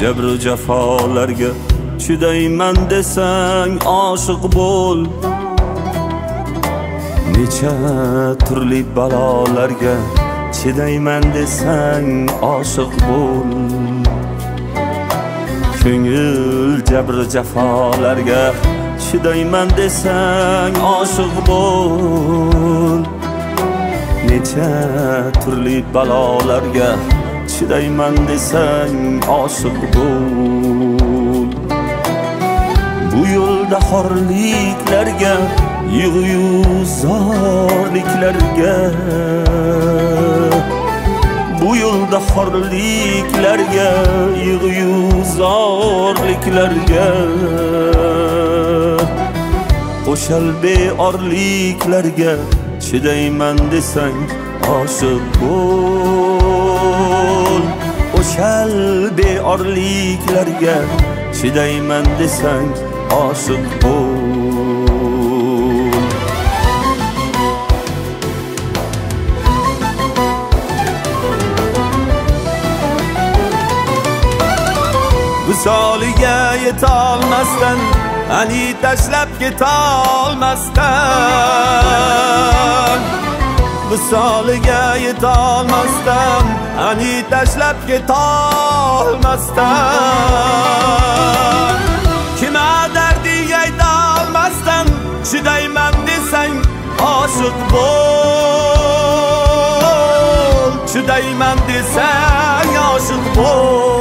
jabru jafolarga chidayman desang oshiq bo'l. Necha turli balolarga chidayman desang oshiq bo'l. Ko'ngil jabru jafolarga chidayman desang oshiq bo'l. Necha turli balolarga chidayman desang oshiq bo'l. Bu yo'lda xorliklarga, yig'yu zorliklarga, bu yo'lda xorliklarga, yig'yu zorliklarga, qo'shal beorliklarga chidayman desang oshiq bo'l. Qo'shal beorliklarga chidayman desang oshiq bo'l. Visoliga yetolmasdan, ani tashlab ketolmasdan, visoliga yetolmasdan, ani tashlab ketolmasdan, kima dardiga aytolmasdan chidayman desang oshiq bo'l. Chidayman desang oshiq bo'l.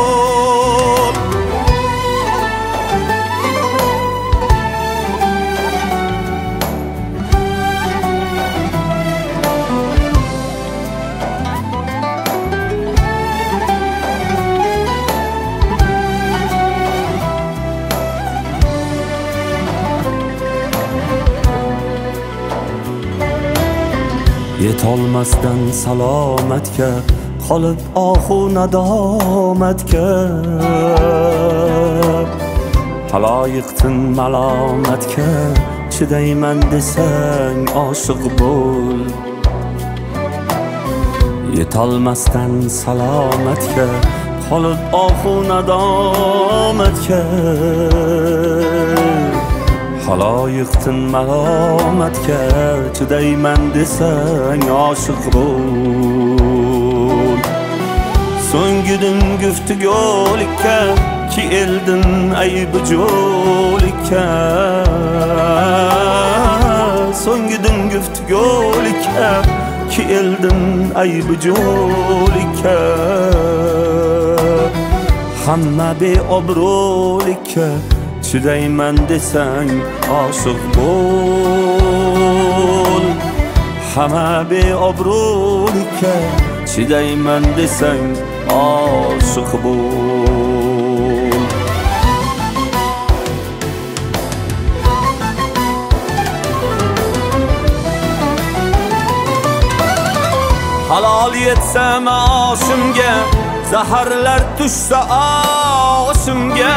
Yetolmasdan salomatga qolib ohu nadomatga, haloyiqtin malomatga chidayman desang oshiq bo'l. Yetolmasdan salomatga qolib ohu nadomatga, haloyiqtin malomatga chidayman desang oshiq bo'l. So'ngidim guftugolikka, ki eldim aybi jo'likka, so'ngidim guftugolikka, ki eldim aybi jo'likka, hamma beobro'likka chidayman desang oshiq bo'l. Hamma beobro'likka chidayman desang oshiq bo'l. Halol yetsa oshimga, zaharlar tushsa oshimga,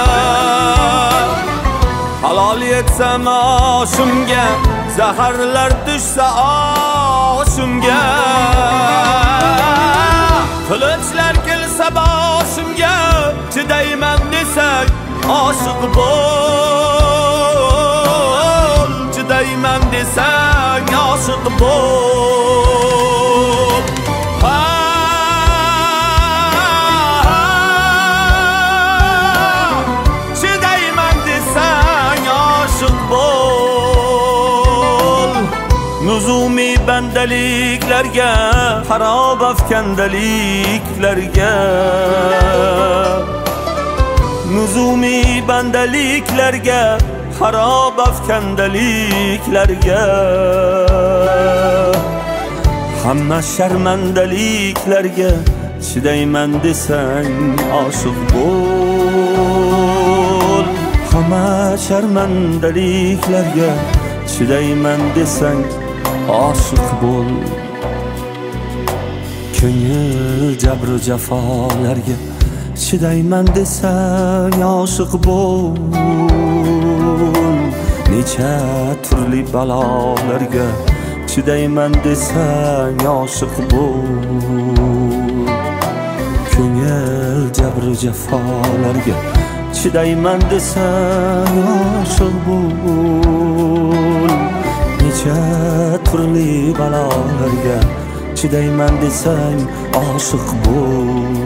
halol yetsa oshimga, zaharlar tushsa oshimga, qilichlar kelsa boshimga chidayman desang oshiq bo'l. Chidayman desang oshiq bo'l. Nuzumi bandaliklarga, harob afkandaliklarga, nuzumi bandaliklarga, harob afkandaliklarga, hamma sharmandaliklarga chidayman desang oshiq bo'l. Hamma sharmandaliklarga chidayman desang oshiq bo'l. Ko'ngil jabru jafolarga chidayman desang oshiq bo'l. Necha turli balolarga chidayman desang oshiq bo'l. ko'ngil jabru jafolarga chidayman desang oshiq bo'l. Necha turli balolarga chidayman desang oshiq bo'l.